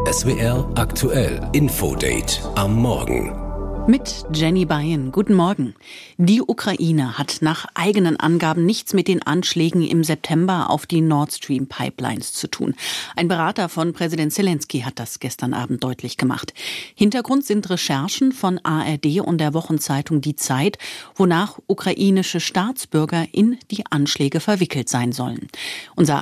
SWR aktuell Infodate am Morgen. Mit Jenny Bayen. Guten Morgen. Die Ukraine hat nach eigenen Angaben nichts mit den Anschlägen im September auf die Nord Stream Pipelines zu tun. Ein Berater von Präsident Zelensky hat das gestern Abend deutlich gemacht. Hintergrund sind Recherchen von ARD und der Wochenzeitung Die Zeit, wonach ukrainische Staatsbürger in die Anschläge verwickelt sein sollen. Unser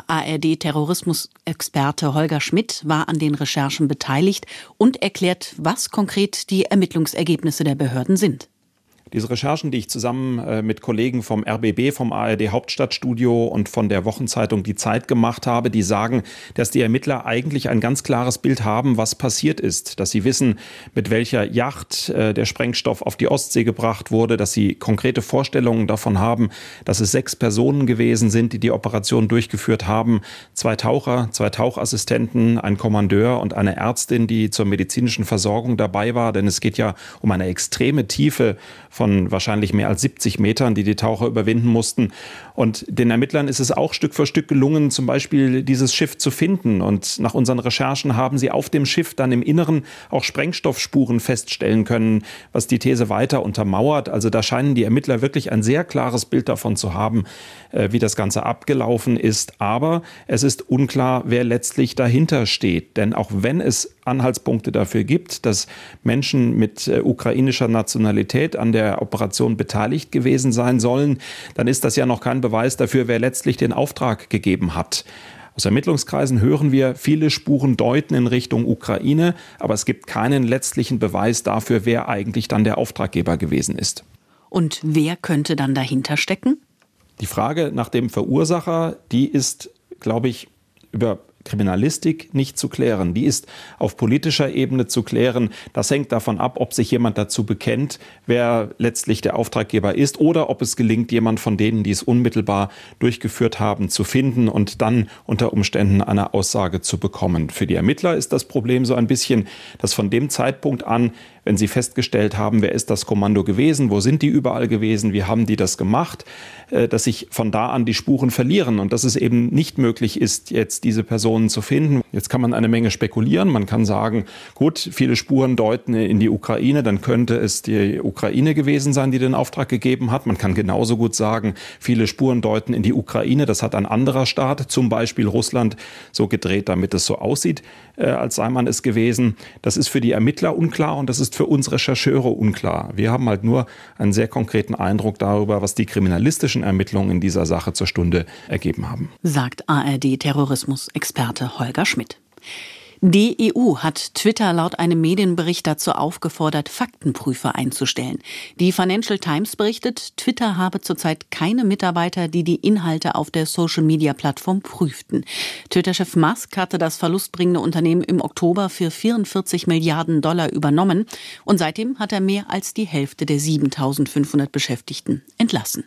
ARD-Terrorismusexperte Holger Schmidt war an den Recherchen beteiligt und erklärt, was konkret die Ermittlungsergebnisse der Behörden sind. Diese Recherchen, die ich zusammen mit Kollegen vom RBB, vom ARD Hauptstadtstudio und von der Wochenzeitung Die Zeit gemacht habe, die sagen, dass die Ermittler eigentlich ein ganz klares Bild haben, was passiert ist. Dass sie wissen, mit welcher Yacht der Sprengstoff auf die Ostsee gebracht wurde, dass sie konkrete Vorstellungen davon haben, dass es 6 Personen gewesen sind, die die Operation durchgeführt haben. 2 Taucher, 2 Tauchassistenten, ein Kommandeur und eine Ärztin, die zur medizinischen Versorgung dabei war. Denn es geht ja um eine extreme Tiefe von wahrscheinlich mehr als 70 Metern, die Taucher überwinden mussten. Und den Ermittlern ist es auch Stück für Stück gelungen, zum Beispiel dieses Schiff zu finden. Und nach unseren Recherchen haben sie auf dem Schiff dann im Inneren auch Sprengstoffspuren feststellen können, was die These weiter untermauert. Also da scheinen die Ermittler wirklich ein sehr klares Bild davon zu haben, wie das Ganze abgelaufen ist. Aber es ist unklar, wer letztlich dahinter steht. Denn auch wenn es Anhaltspunkte dafür gibt, dass Menschen mit ukrainischer Nationalität an der Operation beteiligt gewesen sein sollen, dann ist das ja noch kein Beweis dafür, wer letztlich den Auftrag gegeben hat. Aus Ermittlungskreisen hören wir, viele Spuren deuten in Richtung Ukraine, aber es gibt keinen letztlichen Beweis dafür, wer eigentlich dann der Auftraggeber gewesen ist. Und wer könnte dann dahinter stecken? Die Frage nach dem Verursacher, die ist, glaube ich, über Kriminalistik nicht zu klären. Die ist auf politischer Ebene zu klären. Das hängt davon ab, ob sich jemand dazu bekennt, wer letztlich der Auftraggeber ist, oder ob es gelingt, jemand von denen, die es unmittelbar durchgeführt haben, zu finden und dann unter Umständen eine Aussage zu bekommen. Für die Ermittler ist das Problem so ein bisschen, dass von dem Zeitpunkt an, wenn sie festgestellt haben, wer ist das Kommando gewesen, wo sind die überall gewesen, wie haben die das gemacht, dass sich von da an die Spuren verlieren und dass es eben nicht möglich ist, jetzt diese Personen zu finden. Jetzt kann man eine Menge spekulieren. Man kann sagen, gut, viele Spuren deuten in die Ukraine, dann könnte es die Ukraine gewesen sein, die den Auftrag gegeben hat. Man kann genauso gut sagen, viele Spuren deuten in die Ukraine, das hat ein anderer Staat, zum Beispiel Russland, so gedreht, damit es so aussieht, als sei man es gewesen. Das ist für die Ermittler unklar und das ist für uns Rechercheure unklar. Wir haben halt nur einen sehr konkreten Eindruck darüber, was die kriminalistischen Ermittlungen in dieser Sache zur Stunde ergeben haben. Sagt ARD-Terrorismusexperte Holger Schmidt. Die EU hat Twitter laut einem Medienbericht dazu aufgefordert, Faktenprüfer einzustellen. Die Financial Times berichtet, Twitter habe zurzeit keine Mitarbeiter, die die Inhalte auf der Social-Media-Plattform prüften. Twitter-Chef Musk hatte das verlustbringende Unternehmen im Oktober für 44 Milliarden Dollar übernommen und seitdem hat er mehr als die Hälfte der 7.500 Beschäftigten entlassen.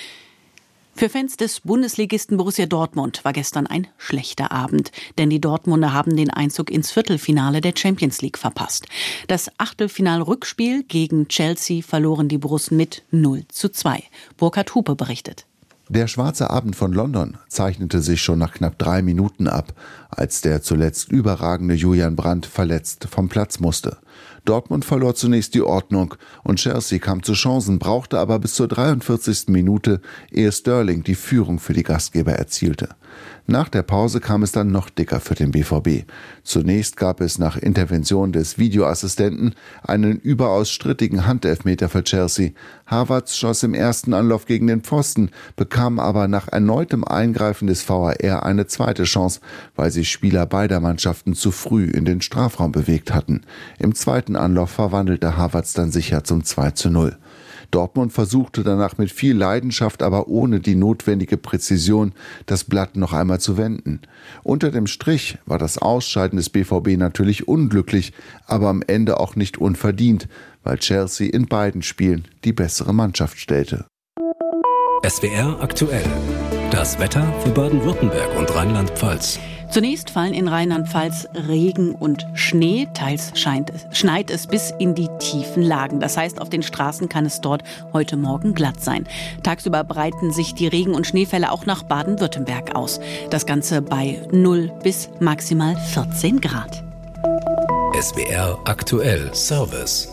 Für Fans des Bundesligisten Borussia Dortmund war gestern ein schlechter Abend, denn die Dortmunder haben den Einzug ins Viertelfinale der Champions League verpasst. Das Achtelfinal-Rückspiel gegen Chelsea verloren die Borussen mit 0:2. Burkhard Hupe berichtet. Der schwarze Abend von London zeichnete sich schon nach knapp 3 Minuten ab, als der zuletzt überragende Julian Brandt verletzt vom Platz musste. Dortmund verlor zunächst die Ordnung und Chelsea kam zu Chancen, brauchte aber bis zur 43. Minute, ehe Sterling die Führung für die Gastgeber erzielte. Nach der Pause kam es dann noch dicker für den BVB. Zunächst gab es nach Intervention des Videoassistenten einen überaus strittigen Handelfmeter für Chelsea. Havertz schoss im ersten Anlauf gegen den Pfosten, bekam aber nach erneutem Eingreifen des VAR eine zweite Chance, weil sich Spieler beider Mannschaften zu früh in den Strafraum bewegt hatten. Im zweiten Anlauf verwandelte Havertz dann sicher zum 2:0. Dortmund versuchte danach mit viel Leidenschaft, aber ohne die notwendige Präzision, das Blatt noch einmal zu wenden. Unter dem Strich war das Ausscheiden des BVB natürlich unglücklich, aber am Ende auch nicht unverdient, weil Chelsea in beiden Spielen die bessere Mannschaft stellte. SWR aktuell. Das Wetter für Baden-Württemberg und Rheinland-Pfalz. Zunächst fallen in Rheinland-Pfalz Regen und Schnee. Teils schneit es bis in die tiefen Lagen. Das heißt, auf den Straßen kann es dort heute Morgen glatt sein. Tagsüber breiten sich die Regen- und Schneefälle auch nach Baden-Württemberg aus. Das Ganze bei 0 bis maximal 14 Grad. SWR aktuell Service.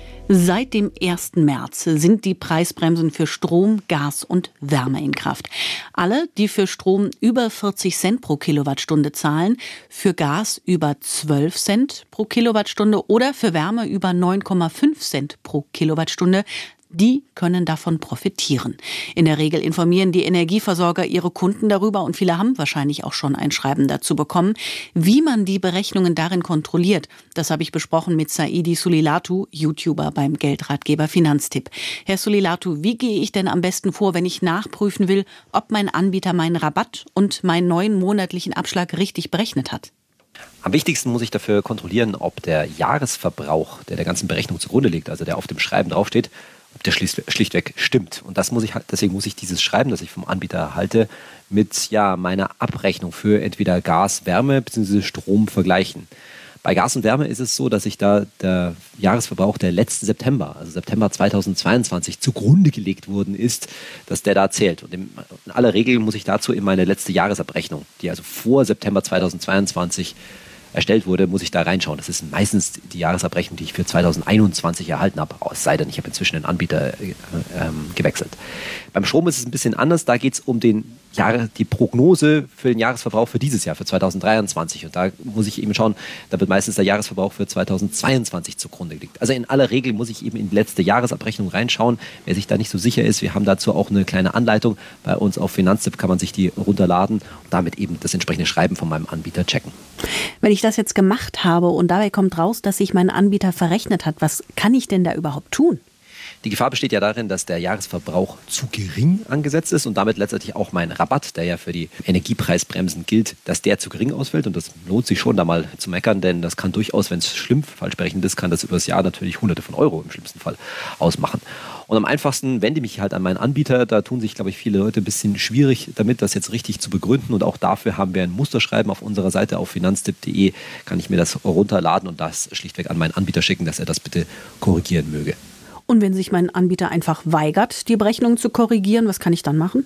Seit dem 1. März sind die Preisbremsen für Strom, Gas und Wärme in Kraft. Alle, die für Strom über 40 Cent pro Kilowattstunde zahlen, für Gas über 12 Cent pro Kilowattstunde oder für Wärme über 9,5 Cent pro Kilowattstunde, die können davon profitieren. In der Regel informieren die Energieversorger ihre Kunden darüber und viele haben wahrscheinlich auch schon ein Schreiben dazu bekommen. Wie man die Berechnungen darin kontrolliert, das habe ich besprochen mit Saidi Sulilatu, YouTuber beim Geldratgeber Finanztipp. Herr Sulilatu, wie gehe ich denn am besten vor, wenn ich nachprüfen will, ob mein Anbieter meinen Rabatt und meinen neuen monatlichen Abschlag richtig berechnet hat? Am wichtigsten muss ich dafür kontrollieren, ob der Jahresverbrauch, der ganzen Berechnung zugrunde liegt, also der auf dem Schreiben draufsteht, ob der schlichtweg stimmt. Und deswegen muss ich dieses Schreiben, das ich vom Anbieter erhalte, mit meiner Abrechnung für entweder Gas, Wärme bzw. Strom vergleichen. Bei Gas und Wärme ist es so, dass ich da der Jahresverbrauch der letzten September, also September 2022, zugrunde gelegt worden ist, dass der da zählt. Und in aller Regel muss ich dazu in meine letzte Jahresabrechnung, die also vor September 2022 erstellt wurde, muss ich da reinschauen. Das ist meistens die Jahresabrechnung, die ich für 2021 erhalten habe, es sei denn, ich habe inzwischen den Anbieter gewechselt. Beim Strom ist es ein bisschen anders, da geht es um die Prognose für den Jahresverbrauch für dieses Jahr, für 2023. Und da muss ich eben schauen, da wird meistens der Jahresverbrauch für 2022 zugrunde gelegt. Also in aller Regel muss ich eben in die letzte Jahresabrechnung reinschauen. Wer sich da nicht so sicher ist, wir haben dazu auch eine kleine Anleitung. Bei uns auf Finanztipp kann man sich die runterladen und damit eben das entsprechende Schreiben von meinem Anbieter checken. Wenn ich das jetzt gemacht habe und dabei kommt raus, dass sich mein Anbieter verrechnet hat, was kann ich denn da überhaupt tun? Die Gefahr besteht ja darin, dass der Jahresverbrauch zu gering angesetzt ist und damit letztlich auch mein Rabatt, der ja für die Energiepreisbremsen gilt, dass der zu gering ausfällt. Und das lohnt sich schon, da mal zu meckern, denn das kann durchaus, wenn es falsch berechnet ist, kann das über das Jahr natürlich Hunderte von Euro im schlimmsten Fall ausmachen. Und am einfachsten wende ich mich halt an meinen Anbieter. Da tun sich, glaube ich, viele Leute ein bisschen schwierig damit, das jetzt richtig zu begründen. Und auch dafür haben wir ein Musterschreiben auf unserer Seite auf finanztipp.de. Kann ich mir das runterladen und das schlichtweg an meinen Anbieter schicken, dass er das bitte korrigieren möge. Und wenn sich mein Anbieter einfach weigert, die Berechnung zu korrigieren, was kann ich dann machen?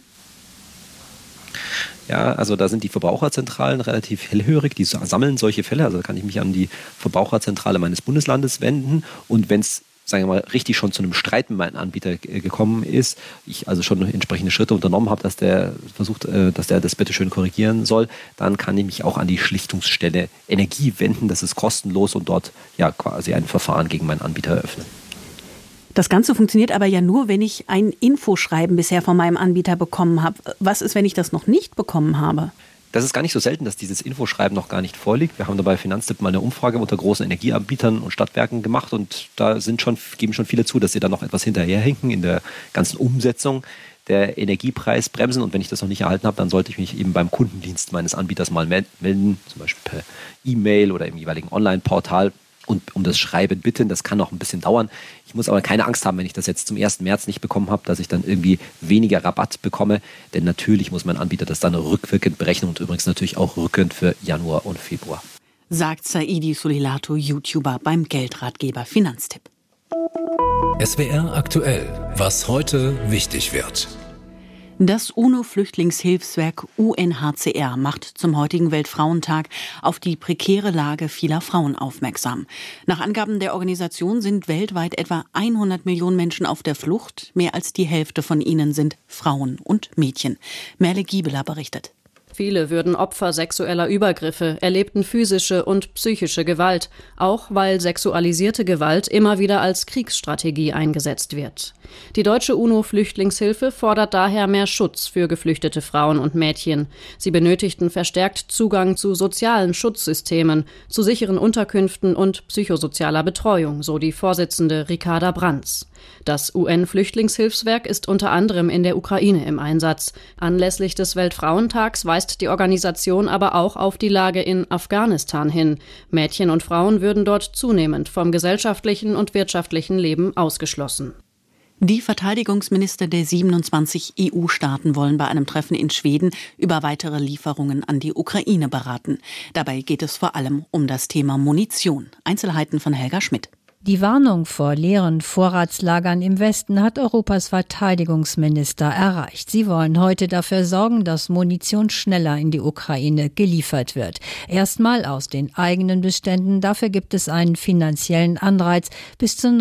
Ja, also da sind die Verbraucherzentralen relativ hellhörig, die sammeln solche Fälle. Also da kann ich mich an die Verbraucherzentrale meines Bundeslandes wenden. Und wenn es, sagen wir mal, richtig schon zu einem Streit mit meinem Anbieter gekommen ist, ich also schon entsprechende Schritte unternommen habe, dass der versucht, dass der das bitte schön korrigieren soll, dann kann ich mich auch an die Schlichtungsstelle Energie wenden. Das ist kostenlos und dort quasi ein Verfahren gegen meinen Anbieter eröffnen. Das Ganze funktioniert aber ja nur, wenn ich ein Infoschreiben bisher von meinem Anbieter bekommen habe. Was ist, wenn ich das noch nicht bekommen habe? Das ist gar nicht so selten, dass dieses Infoschreiben noch gar nicht vorliegt. Wir haben dabei Finanztipp mal eine Umfrage unter großen Energieanbietern und Stadtwerken gemacht und da geben schon viele zu, dass sie da noch etwas hinterherhinken in der ganzen Umsetzung der Energiepreisbremsen. Und wenn ich das noch nicht erhalten habe, dann sollte ich mich eben beim Kundendienst meines Anbieters mal melden, zum Beispiel per E-Mail oder im jeweiligen Online-Portal. Und um das Schreiben bitten, das kann noch ein bisschen dauern. Ich muss aber keine Angst haben, wenn ich das jetzt zum 1. März nicht bekommen habe, dass ich dann irgendwie weniger Rabatt bekomme. Denn natürlich muss mein Anbieter das dann rückwirkend berechnen und übrigens natürlich auch rückwirkend für Januar und Februar. Sagt Saidi Sulilatu, YouTuber beim Geldratgeber Finanztipp. SWR aktuell, was heute wichtig wird. Das UNO-Flüchtlingshilfswerk UNHCR macht zum heutigen Weltfrauentag auf die prekäre Lage vieler Frauen aufmerksam. Nach Angaben der Organisation sind weltweit etwa 100 Millionen Menschen auf der Flucht. Mehr als die Hälfte von ihnen sind Frauen und Mädchen. Merle Giebeler berichtet. Viele würden Opfer sexueller Übergriffe, erlebten physische und psychische Gewalt, auch weil sexualisierte Gewalt immer wieder als Kriegsstrategie eingesetzt wird. Die deutsche UNO-Flüchtlingshilfe fordert daher mehr Schutz für geflüchtete Frauen und Mädchen. Sie benötigten verstärkt Zugang zu sozialen Schutzsystemen, zu sicheren Unterkünften und psychosozialer Betreuung, so die Vorsitzende Ricarda Brands. Das UN-Flüchtlingshilfswerk ist unter anderem in der Ukraine im Einsatz. Anlässlich des Weltfrauentags weist die Organisation aber auch auf die Lage in Afghanistan hin. Mädchen und Frauen würden dort zunehmend vom gesellschaftlichen und wirtschaftlichen Leben ausgeschlossen. Die Verteidigungsminister der 27 EU-Staaten wollen bei einem Treffen in Schweden über weitere Lieferungen an die Ukraine beraten. Dabei geht es vor allem um das Thema Munition. Einzelheiten von Helga Schmidt. Die Warnung vor leeren Vorratslagern im Westen hat Europas Verteidigungsminister erreicht. Sie wollen heute dafür sorgen, dass Munition schneller in die Ukraine geliefert wird. Erstmal aus den eigenen Beständen. Dafür gibt es einen finanziellen Anreiz. Bis zu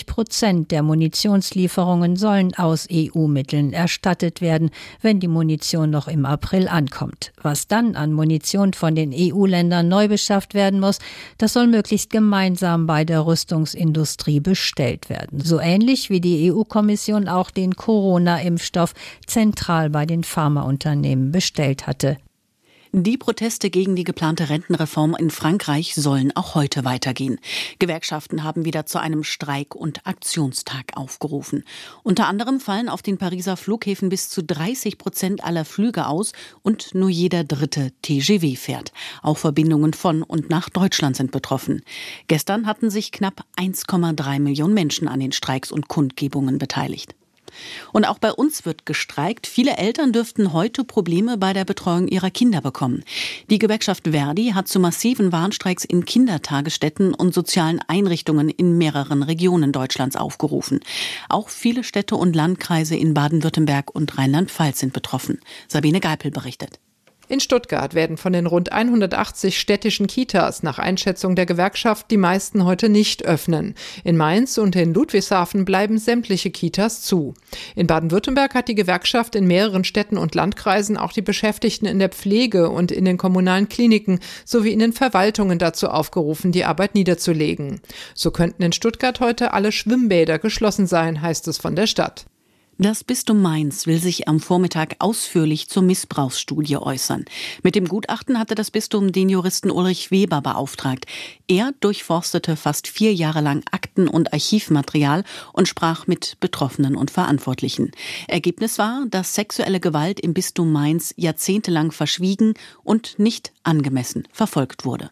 90% der Munitionslieferungen sollen aus EU-Mitteln erstattet werden, wenn die Munition noch im April ankommt. Was dann an Munition von den EU-Ländern neu beschafft werden muss, das soll möglichst gemeinsam bei der Rüstungsindustrie bestellt werden. So ähnlich wie die EU-Kommission auch den Corona-Impfstoff zentral bei den Pharmaunternehmen bestellt hatte. Die Proteste gegen die geplante Rentenreform in Frankreich sollen auch heute weitergehen. Gewerkschaften haben wieder zu einem Streik- und Aktionstag aufgerufen. Unter anderem fallen auf den Pariser Flughäfen bis zu 30% aller Flüge aus und nur jeder dritte TGV fährt. Auch Verbindungen von und nach Deutschland sind betroffen. Gestern hatten sich knapp 1,3 Millionen Menschen an den Streiks und Kundgebungen beteiligt. Und auch bei uns wird gestreikt. Viele Eltern dürften heute Probleme bei der Betreuung ihrer Kinder bekommen. Die Gewerkschaft ver.di hat zu massiven Warnstreiks in Kindertagesstätten und sozialen Einrichtungen in mehreren Regionen Deutschlands aufgerufen. Auch viele Städte und Landkreise in Baden-Württemberg und Rheinland-Pfalz sind betroffen. Sabine Geipel berichtet. In Stuttgart werden von den rund 180 städtischen Kitas nach Einschätzung der Gewerkschaft die meisten heute nicht öffnen. In Mainz und in Ludwigshafen bleiben sämtliche Kitas zu. In Baden-Württemberg hat die Gewerkschaft in mehreren Städten und Landkreisen auch die Beschäftigten in der Pflege und in den kommunalen Kliniken sowie in den Verwaltungen dazu aufgerufen, die Arbeit niederzulegen. So könnten in Stuttgart heute alle Schwimmbäder geschlossen sein, heißt es von der Stadt. Das Bistum Mainz will sich am Vormittag ausführlich zur Missbrauchsstudie äußern. Mit dem Gutachten hatte das Bistum den Juristen Ulrich Weber beauftragt. Er durchforstete fast 4 Jahre lang Akten- und Archivmaterial und sprach mit Betroffenen und Verantwortlichen. Ergebnis war, dass sexuelle Gewalt im Bistum Mainz jahrzehntelang verschwiegen und nicht angemessen verfolgt wurde.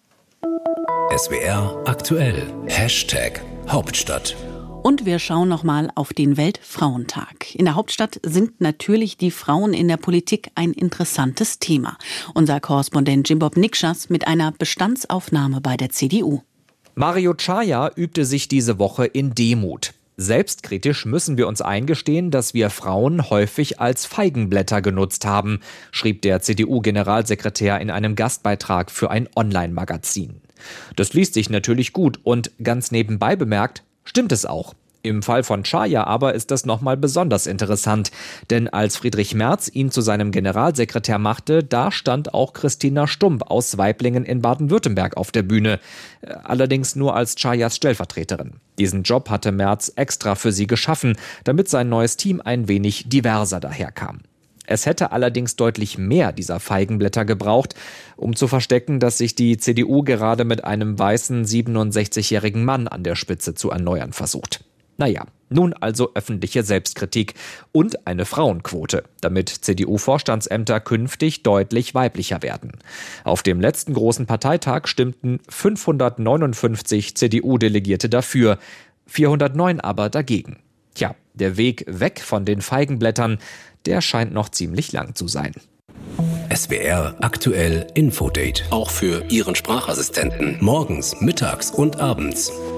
SWR aktuell. #Hauptstadt. Und wir schauen nochmal auf den Weltfrauentag. In der Hauptstadt sind natürlich die Frauen in der Politik ein interessantes Thema. Unser Korrespondent Jimbob Nikschas mit einer Bestandsaufnahme bei der CDU. Mario Chaya übte sich diese Woche in Demut. Selbstkritisch müssen wir uns eingestehen, dass wir Frauen häufig als Feigenblätter genutzt haben, schrieb der CDU-Generalsekretär in einem Gastbeitrag für ein Online-Magazin. Das liest sich natürlich gut und ganz nebenbei bemerkt, stimmt es auch. Im Fall von Chaya aber ist das nochmal besonders interessant. Denn als Friedrich Merz ihn zu seinem Generalsekretär machte, da stand auch Christina Stump aus Waiblingen in Baden-Württemberg auf der Bühne. Allerdings nur als Chayas Stellvertreterin. Diesen Job hatte Merz extra für sie geschaffen, damit sein neues Team ein wenig diverser daherkam. Es hätte allerdings deutlich mehr dieser Feigenblätter gebraucht, um zu verstecken, dass sich die CDU gerade mit einem weißen 67-jährigen Mann an der Spitze zu erneuern versucht. Naja, nun also öffentliche Selbstkritik und eine Frauenquote, damit CDU-Vorstandsämter künftig deutlich weiblicher werden. Auf dem letzten großen Parteitag stimmten 559 CDU-Delegierte dafür, 409 aber dagegen. Tja, der Weg weg von den Feigenblättern, der scheint noch ziemlich lang zu sein. SWR aktuell Infodate. Auch für Ihren Sprachassistenten. Morgens, mittags und abends.